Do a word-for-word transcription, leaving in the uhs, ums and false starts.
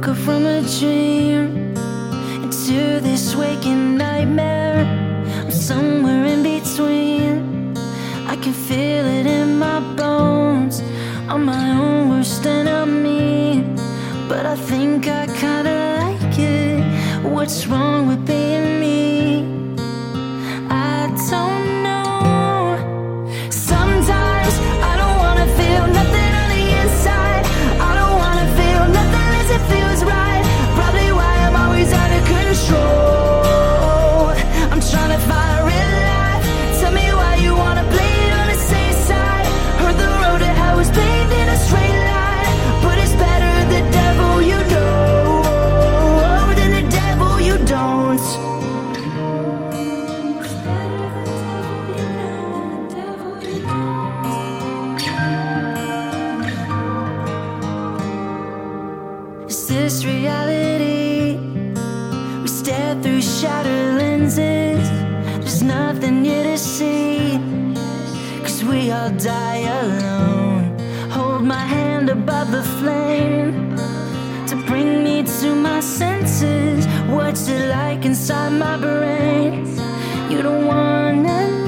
woke up from a dream into this waking nightmare. I'm somewhere in between. I can feel it in my bones. I'm my own worst enemy, but I think I kinda like it. What's wrong with being me? I don't know. Sometimes I don't wanna feel nothing on the inside. I don't wanna feel nothing unless it feels right. Probably why I'm always out of control. I'm trying to find real life. Tell me why you wanna play it on the safe side. Heard the road to hell was paved in a straight line, but it's better the devil you know than the devil you don't. Is this reality? We stare through shattered lenses. There's nothing here to see, 'cause we all die alone. Hold my hand above the flame to bring me to my senses. What's it like inside my brain? You don't wanna